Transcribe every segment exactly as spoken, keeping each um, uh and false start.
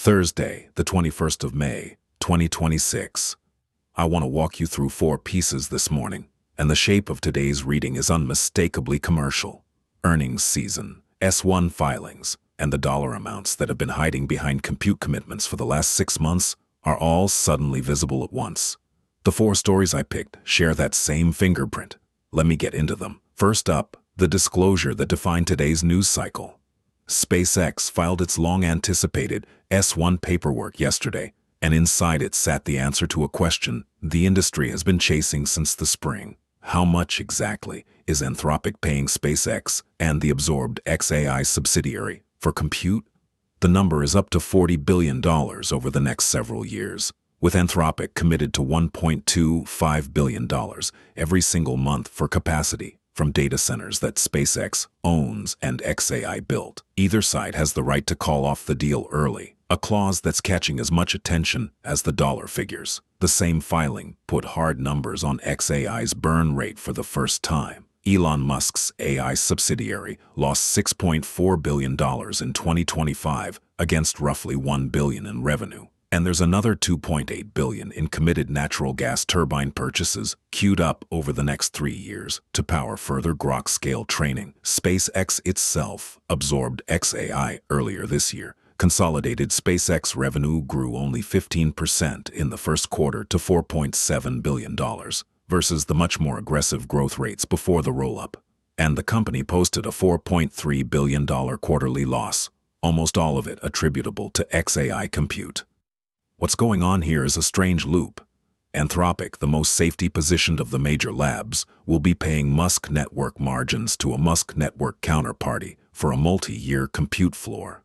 Thursday, the twenty-first of May, twenty twenty-six. I want to walk you through four pieces this morning, and the shape of today's reading is unmistakably commercial. Earnings season, S one filings, and the dollar amounts that have been hiding behind compute commitments for the last six months are all suddenly visible at once. The four stories I picked share that same fingerprint. Let me get into them. First up, the disclosure that defined today's news cycle. SpaceX filed its long-anticipated S one paperwork yesterday, and inside it sat the answer to a question the industry has been chasing since the spring. How much exactly is Anthropic paying SpaceX and the absorbed xAI subsidiary for compute? The number is up to forty billion dollars over the next several years, with Anthropic committed to one point two five billion dollars every single month for capacity from data centers that SpaceX owns and xAI built. Either side has the right to call off the deal early, a clause that's catching as much attention as the dollar figures. The same filing put hard numbers on xAI's burn rate for the first time. Elon Musk's A I subsidiary lost six point four billion dollars in twenty twenty-five against roughly one billion dollars in revenue. And there's another two point eight billion dollars in committed natural gas turbine purchases queued up over the next three years to power further Grok-scale training. SpaceX itself absorbed xAI earlier this year. Consolidated SpaceX revenue grew only fifteen percent in the first quarter to four point seven billion dollars versus the much more aggressive growth rates before the roll-up. And the company posted a four point three billion dollars quarterly loss, almost all of it attributable to xAI compute. What's going on here is a strange loop. Anthropic, the most safety-positioned of the major labs, will be paying Musk network margins to a Musk network counterparty for a multi-year compute floor.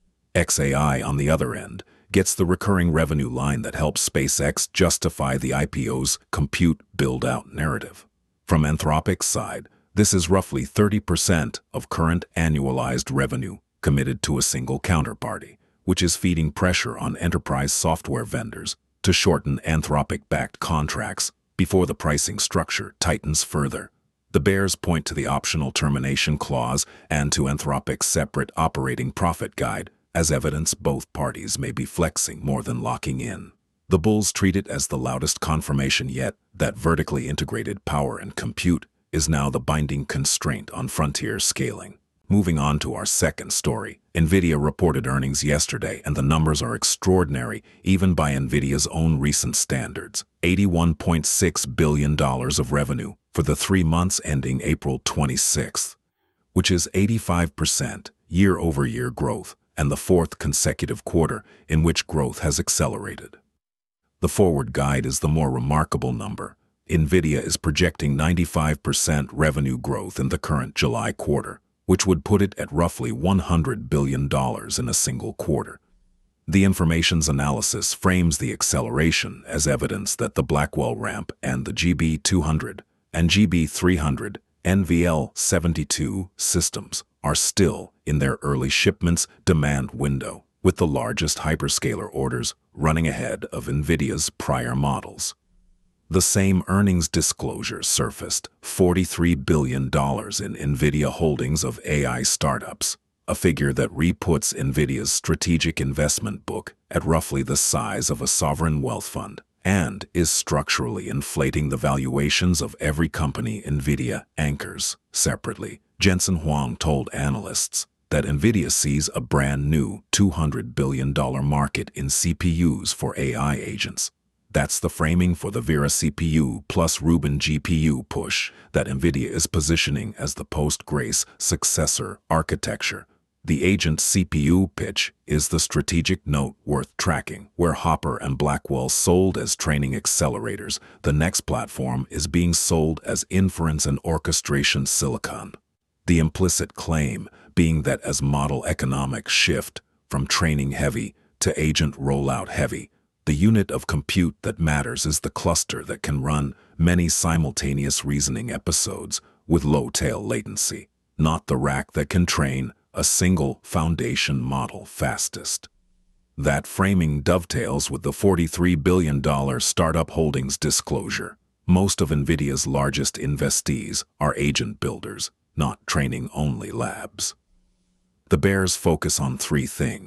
xAI, on the other end, gets the recurring revenue line that helps SpaceX justify the I P O's compute build-out narrative. From Anthropic's side, this is roughly thirty percent of current annualized revenue committed to a single counterparty, which is feeding pressure on enterprise software vendors to shorten Anthropic-backed contracts before the pricing structure tightens further. The bears point to the optional termination clause and to Anthropic's separate operating profit guide as evidence both parties may be flexing more than locking in. The bulls treat it as the loudest confirmation yet that vertically integrated power and compute is now the binding constraint on frontier scaling. Moving on to our second story, NVIDIA reported earnings yesterday, and the numbers are extraordinary even by NVIDIA's own recent standards. eighty-one point six billion dollars of revenue for the three months ending April twenty-sixth, which is eighty-five percent year-over-year growth and the fourth consecutive quarter in which growth has accelerated. The forward guide is the more remarkable number. NVIDIA is projecting ninety-five percent revenue growth in the current July quarter, which would put it at roughly one hundred billion dollars in a single quarter. The information's analysis frames the acceleration as evidence that the Blackwell ramp and the G B two hundred and G B three hundred N V L seventy-two systems are still in their early shipments demand window, with the largest hyperscaler orders running ahead of NVIDIA's prior models. The same earnings disclosure surfaced forty-three billion dollars in NVIDIA holdings of A I startups, a figure that reputs NVIDIA's strategic investment book at roughly the size of a sovereign wealth fund, and is structurally inflating the valuations of every company NVIDIA anchors. Separately, Jensen Huang told analysts that NVIDIA sees a brand new two hundred billion dollars market in C P Us for A I agents. That's the framing for the Vera C P U plus Rubin G P U push that NVIDIA is positioning as the post-Grace successor architecture. The agent C P U pitch is the strategic note worth tracking. Where Hopper and Blackwell sold as training accelerators, the next platform is being sold as inference and orchestration silicon. The implicit claim being that as model economics shift from training heavy to agent rollout heavy, the unit of compute that matters is the cluster that can run many simultaneous reasoning episodes with low tail latency, not the rack that can train a single foundation model fastest. That framing dovetails with the forty-three billion dollars startup holdings disclosure. Most of NVIDIA's largest investees are agent builders, not training-only labs. The bears focus on three things: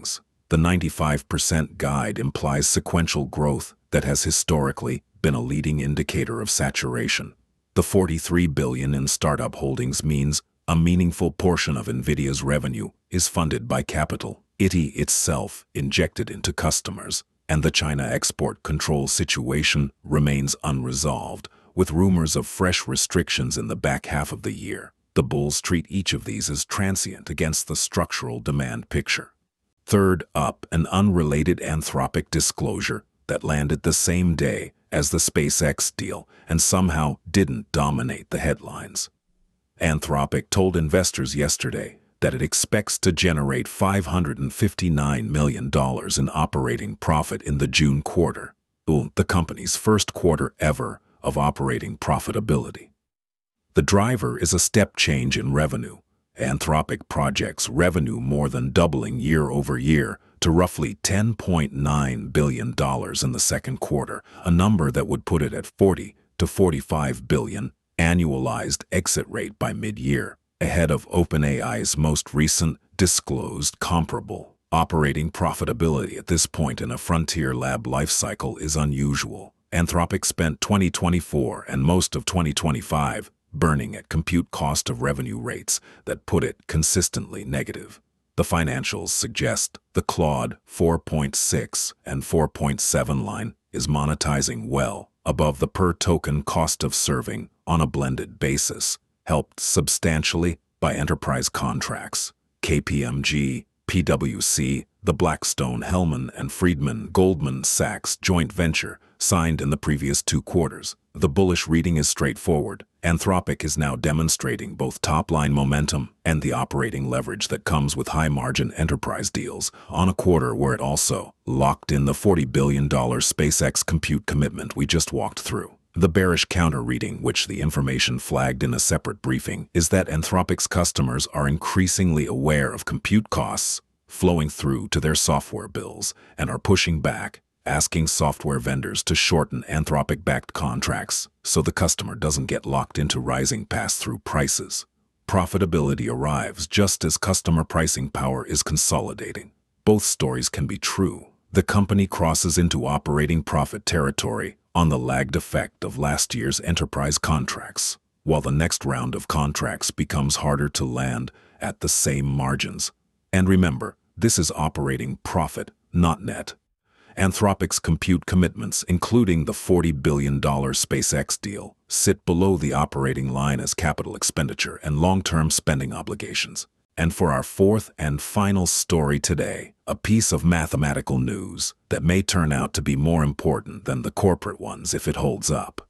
The ninety-five percent guide implies sequential growth that has historically been a leading indicator of saturation. The forty-three billion dollars in startup holdings means a meaningful portion of NVIDIA's revenue is funded by capital I T itself injected into customers, and the China export control situation remains unresolved, with rumors of fresh restrictions in the back half of the year. The bulls treat each of these as transient against the structural demand picture. Third up, an unrelated Anthropic disclosure that landed the same day as the SpaceX deal and somehow didn't dominate the headlines. Anthropic told investors yesterday that it expects to generate five hundred fifty-nine million dollars in operating profit in the June quarter, the company's first quarter ever of operating profitability. The driver is a step change in revenue. Anthropic projects revenue more than doubling year over year to roughly ten point nine billion dollars in the second quarter, a number that would put it at forty to forty-five billion dollars annualized exit rate by mid-year, ahead of OpenAI's most recent disclosed comparable. Operating profitability at this point in a frontier lab lifecycle is unusual. Anthropic spent twenty twenty-four and most of twenty twenty-five burning at compute cost of revenue rates that put it consistently negative. The financials suggest the Claude four point six and four point seven line is monetizing well above the per-token cost of serving on a blended basis, helped substantially by enterprise contracts. K P M G, P W C, the Blackstone Hellman and Friedman Goldman Sachs joint venture signed in the previous two quarters. The bullish reading is straightforward. Anthropic is now demonstrating both top-line momentum and the operating leverage that comes with high-margin enterprise deals on a quarter where it also locked in the forty billion dollars SpaceX compute commitment we just walked through. The bearish counter-reading, which the information flagged in a separate briefing, is that Anthropic's customers are increasingly aware of compute costs flowing through to their software bills and are pushing back, asking software vendors to shorten Anthropic-backed contracts so the customer doesn't get locked into rising pass-through prices. Profitability arrives just as customer pricing power is consolidating. Both stories can be true. The company crosses into operating profit territory on the lagged effect of last year's enterprise contracts, while the next round of contracts becomes harder to land at the same margins. And remember, this is operating profit, not net. Anthropic's compute commitments, including the forty billion dollars SpaceX deal, sit below the operating line as capital expenditure and long-term spending obligations. And for our fourth and final story today, a piece of mathematical news that may turn out to be more important than the corporate ones if it holds up.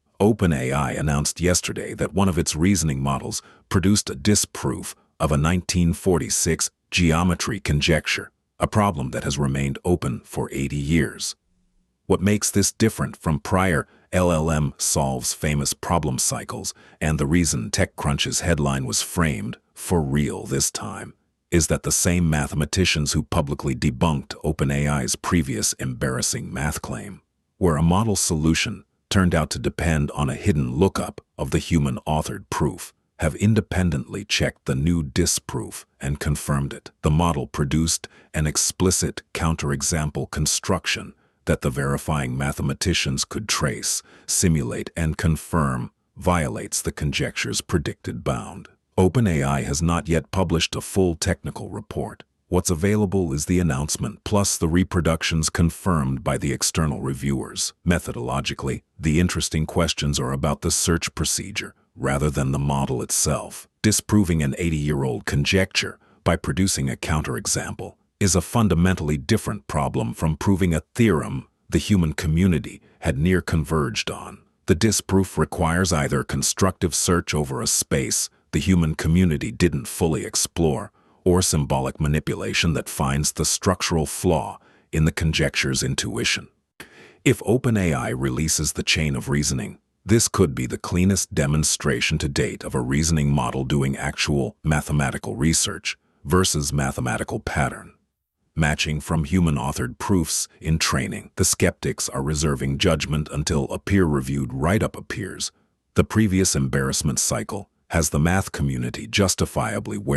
OpenAI announced yesterday that one of its reasoning models produced a disproof of a nineteen forty-six geometry conjecture, a problem that has remained open for eighty years. What makes this different from prior L L M solves famous problem cycles and the reason TechCrunch's headline was framed for real this time is that the same mathematicians who publicly debunked OpenAI's previous embarrassing math claim, where a model solution turned out to depend on a hidden lookup of the human-authored proof, have independently checked the new disproof and confirmed it. The model produced an explicit counterexample construction that the verifying mathematicians could trace, simulate, and confirm violates the conjecture's predicted bound. OpenAI has not yet published a full technical report. What's available is the announcement plus the reproductions confirmed by the external reviewers. Methodologically, the interesting questions are about the search procedure rather than the model itself. Disproving an eighty-year-old conjecture by producing a counterexample is a fundamentally different problem from proving a theorem the human community had near converged on. The disproof requires either constructive search over a space the human community didn't fully explore, or symbolic manipulation that finds the structural flaw in the conjecture's intuition. If OpenAI releases the chain of reasoning, this could be the cleanest demonstration to date of a reasoning model doing actual mathematical research versus mathematical pattern matching from human-authored proofs in training. The skeptics are reserving judgment until a peer-reviewed write-up appears. The previous embarrassment cycle has the math community justifiably wary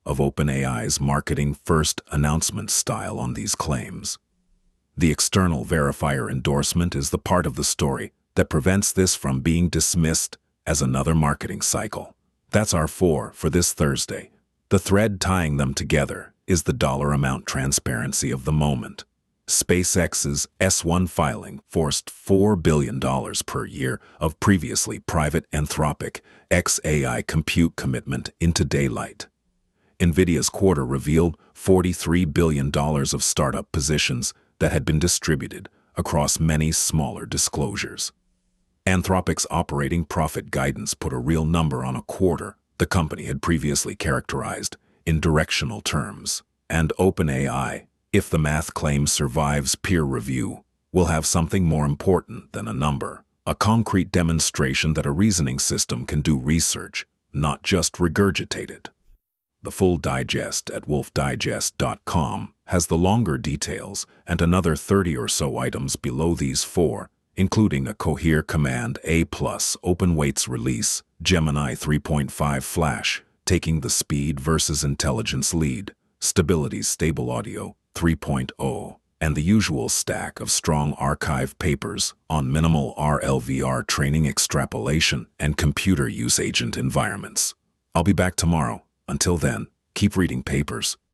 of OpenAI's marketing first announcement style on these claims. The external verifier endorsement is the part of the story that prevents this from being dismissed as another marketing cycle. That's our four for this Thursday. The thread tying them together is the dollar amount transparency of the moment. SpaceX's S one filing forced four billion dollars per year of previously private Anthropic X A I compute commitment into daylight. NVIDIA's quarter revealed forty-three billion dollars of startup positions that had been distributed across many smaller disclosures. Anthropic's operating profit guidance put a real number on a quarter the company had previously characterized in directional terms, and OpenAI, if the math claim survives peer review, will have something more important than a number, a concrete demonstration that a reasoning system can do research, not just regurgitate it. The full digest at wolf digest dot com has the longer details and another thirty or so items below these four, including a Cohere Command A plus open weights release, Gemini three point five Flash, taking the speed versus intelligence lead, Stability's Stable Audio three point oh, and the usual stack of strong archive papers on minimal R L V R training extrapolation and computer use agent environments. I'll be back tomorrow. Until then, keep reading papers.